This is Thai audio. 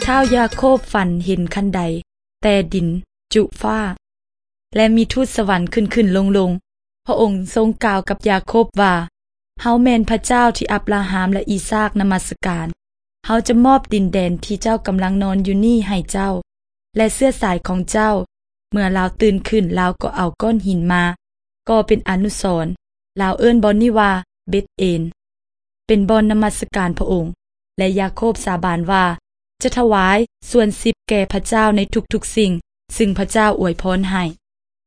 ท้าวยาโคบฝันเห็นคันใดแต่ดินจุฟ้าและมีทูตสวรรค์ขึ้นลงพระองค์ทรงกล่าวกับยาโคบว่าเฮาแม่นพระเจ้าที่อับราฮัมและอีซากนมัสการเฮาจะมอบดินแดนที่เจ้ากำลังนอนอยู่นี่ให้เจ้าและเสื้อสายของเจ้าเมื่อลาวตื่นขึ้นลาวก็เอาก้อนหินมาก็เป็นอนุสรณ์ลาวเอิ้นบ่อนนี้ว่าเบธเอนเป็นบ่อนนมัสการพระองค์และยาโคบสาบานว่าจะถวายส่วน10แก่พระเจ้าในทุกๆสิ่งซึ่งพระเจ้าอวยพรให้